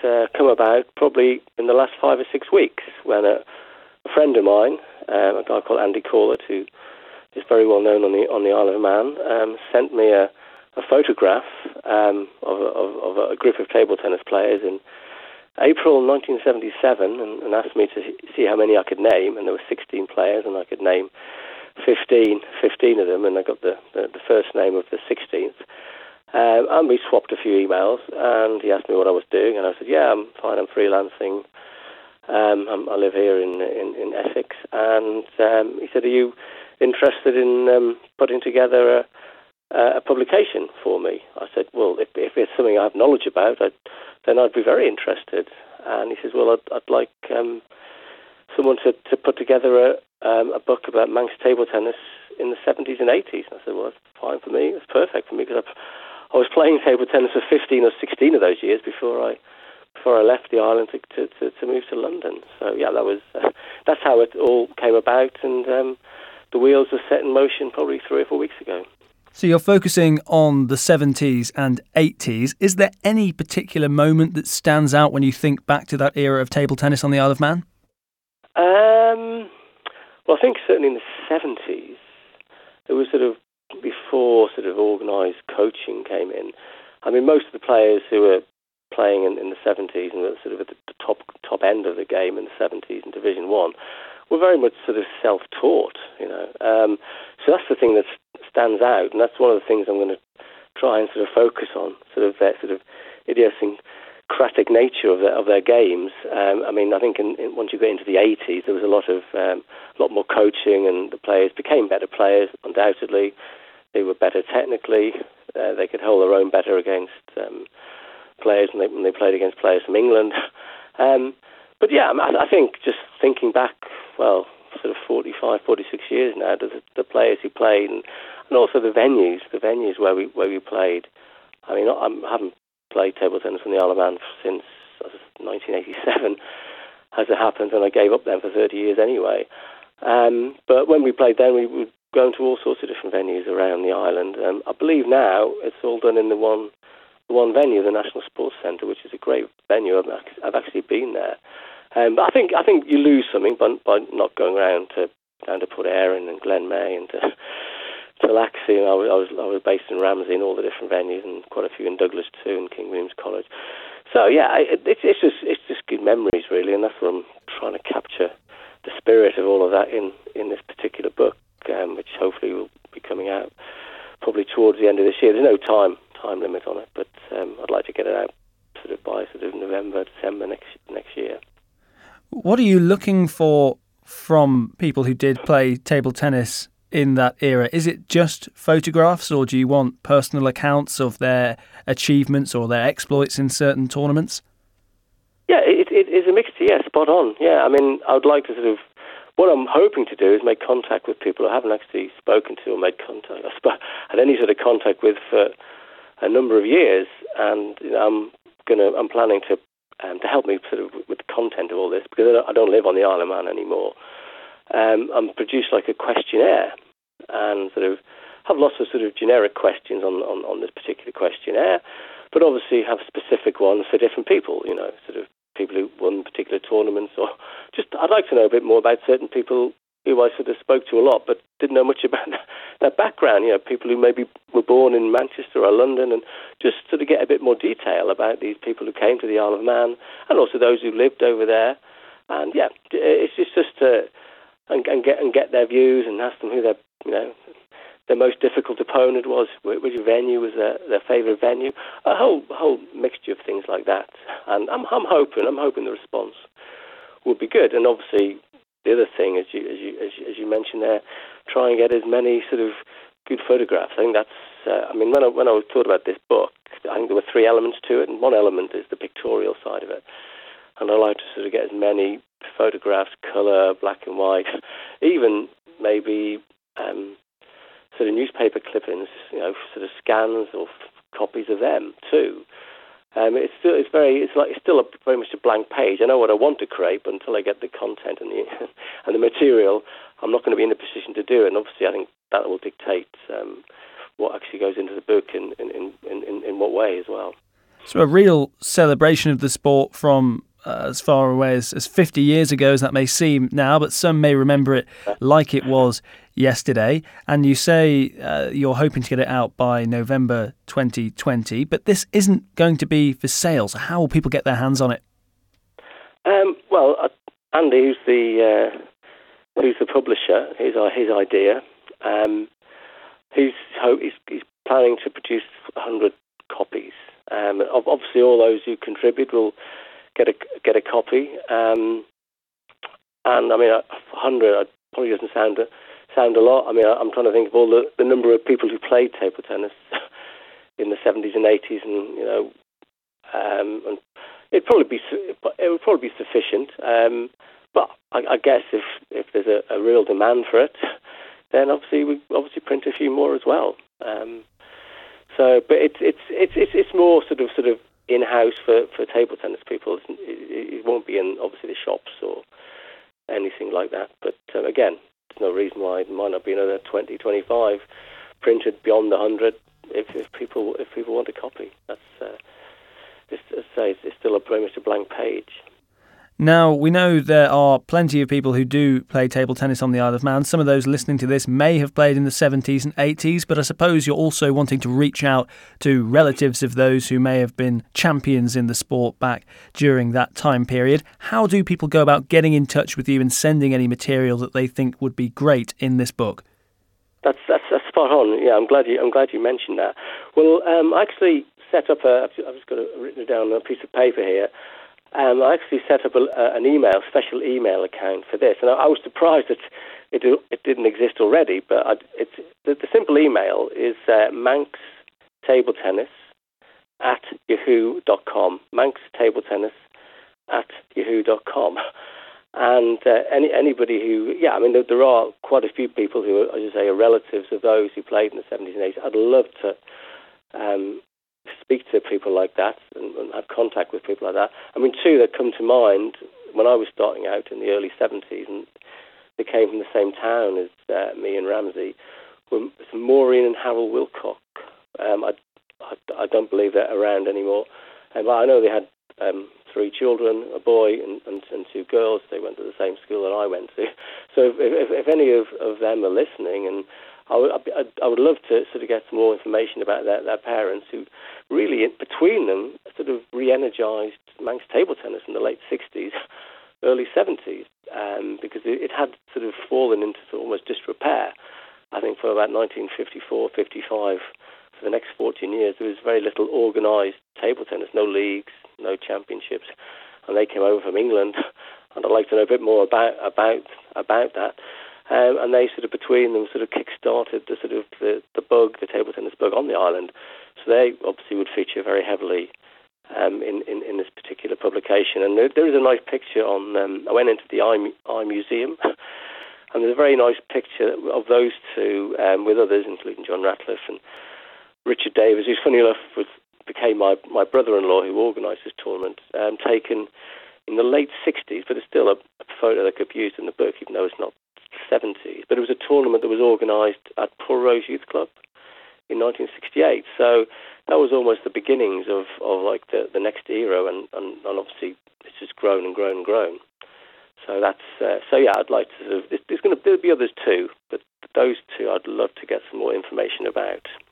come about probably in the last 5 or 6 weeks when a friend of mine, a guy called Andy Corlett, who is very well known on the Isle of Man, sent me a photograph of a group of table tennis players in April 1977 and asked me to see how many I could name, and there were 16 players and I could name 15 of them, and I got the first name of the 16th. And we swapped a few emails, and he asked me what I was doing, and I said, yeah, I'm fine, I'm freelancing. I live here in Essex. And he said, are you interested in putting together a publication for me? I said, well, if it's something I have knowledge about, then I'd be very interested. And he says, well, I'd like someone to put together a book about Manx table tennis in the 70s and 80s. And I said, well, that's fine for me. It's perfect for me because I was playing table tennis for 15 or 16 of those years before I left the island to move to London. So yeah, that's how it all came about, and the wheels were set in motion probably 3 or 4 weeks ago. So you're focusing on the 70s and 80s. Is there any particular moment that stands out when you think back to that era of table tennis on the Isle of Man? Well, I think certainly in the 70s, it was sort of before sort of organised coaching came in. I mean, most of the players who were playing in the 70s and were sort of at the top end of the game in the 70s in Division 1 were very much sort of self-taught, you know. So that's the thing that stands out, and that's one of the things I'm going to try and sort of focus on, sort of their sort of idiosyncratic nature of their games. I mean, I think once you get into the 80s, there was a lot more coaching, and the players became better players, undoubtedly. They were better technically. They could hold their own better against players when they played against players from England. But yeah, I think just thinking back, well, sort of 45, 46 years now, to the players who played, and also the venues where we played. I mean, I haven't played table tennis on the Isle of Man since 1987, as it happens, and I gave up then for 30 years anyway. But when we played then, we would go into all sorts of different venues around the island. I believe now it's all done in the one venue, the National Sports Centre, which is a great venue. I've actually been there. But I think you lose something by not going down to Port Erin and Glen May and to Laxey. And I was based in Ramsey and all the different venues, and quite a few in Douglas too, and King William's College. So yeah, it's just good memories really, and that's what I'm trying to capture, the spirit of all of that in this particular book, which hopefully will be coming out probably towards the end of this year. There's no time limit on it, but I'd like to get it out sort of by sort of November, December next year. What are you looking for from people who did play table tennis in that era? Is it just photographs, or do you want personal accounts of their achievements or their exploits in certain tournaments? Yeah, it is a mixture, yeah, spot on. Yeah, I mean, I would like to sort of, what I'm hoping to do is make contact with people I haven't actually spoken to or made contact, had any sort of contact with for a number of years, and you know, I'm planning to help me sort of with the content of all this, because I don't live on the Isle of Man anymore. I'm produced like a questionnaire, and sort of have lots of sort of generic questions on this particular questionnaire, but obviously have specific ones for different people. You know, sort of people who won particular tournaments, or just I'd like to know a bit more about certain people who I sort of spoke to a lot, but didn't know much about their background. You know, people who maybe were born in Manchester or London, and just sort of get a bit more detail about these people who came to the Isle of Man, and also those who lived over there. And yeah, it's just and get their views, and ask them who their most difficult opponent was, which venue was their favourite venue, a whole mixture of things like that. And I'm hoping the response will be good. And obviously, the other thing, as you mentioned there, try and get as many sort of good photographs. I think that's. I mean, when I was thought about this book, I think there were 3 elements to it, and one element is the pictorial side of it. And I like to sort of get as many photographs, colour, black and white, even maybe sort of newspaper clippings, you know, sort of scans or copies of them too. It's still very much a blank page. I know what I want to create, but until I get the content and the material, I'm not going to be in a position to do it. And obviously, I think that will dictate what actually goes into the book in what way as well. So a real celebration of the sport from as far away as 50 years ago as that may seem now, but some may remember it like it was yesterday. And you say you're hoping to get it out by November 2020, but this isn't going to be for sale. So how will people get their hands on it? Well, Andy, who's the publisher, his idea. He's planning to produce 100 copies. Obviously, all those who contribute will get a copy. And I mean, 100 probably doesn't sound a lot. I mean, I'm trying to think of all the number of people who played table tennis in the 70s and 80s, and and it would probably be sufficient. But I guess if there's a real demand for it, then obviously we print a few more as well. But it's more sort of in-house for table tennis people. It won't be in obviously the shops or anything like that. But again, there's no reason why it might not be another 20, 25 printed beyond the 100 if people want a copy. That's it's still very much a blank page. Now, we know there are plenty of people who do play table tennis on the Isle of Man. Some of those listening to this may have played in the 70s and 80s, but I suppose you're also wanting to reach out to relatives of those who may have been champions in the sport back during that time period. How do people go about getting in touch with you and sending any material that they think would be great in this book? That's spot on. Yeah, I'm glad you mentioned that. Well, I actually set up I've just got it written down on a piece of paper here. I actually set up an special email account for this, and I was surprised that it didn't exist already. But the simple email is manxtabletennis@yahoo.com. manxtabletennis@yahoo.com. And anybody who, there are quite a few people who, as I say, are relatives of those who played in the 70s and 80s. I'd love to speak to people like that and have contact with people like that. I mean, two that come to mind when I was starting out in the early 70s, and they came from the same town as me and Ramsey, were Maureen and Harold Wilcock. I don't believe they're around anymore. But I know they had 3 children, a boy and 2 girls. They went to the same school that I went to. So if any of them are listening, and I would love to sort of get some more information about their parents, who really, between them, sort of re-energised Manx table tennis in the late 60s, early 70s, because it had sort of fallen into almost disrepair. I think from about 1954, 55, for the next 14 years, there was very little organised table tennis, no leagues, no championships, and they came over from England, and I'd like to know a bit more about that. And they sort of, between them, sort of kick-started the table tennis bug on the island. So they obviously would feature very heavily in this particular publication. And there is a nice picture on. I went into the Eye Museum, and there's a very nice picture of those two with others, including John Ratcliffe and Richard Davis, who's funny enough became my brother-in-law who organised this tournament, taken in the late 60s, but it's still a photo that could be used in the book, even though it's not 70s. But it was a tournament that was organised at Pulrose Youth Club in 1968. So that was almost the beginnings of like the next era, and obviously it's just grown and grown and grown. So that's I'd like to there'll be others too, but those two I'd love to get some more information about.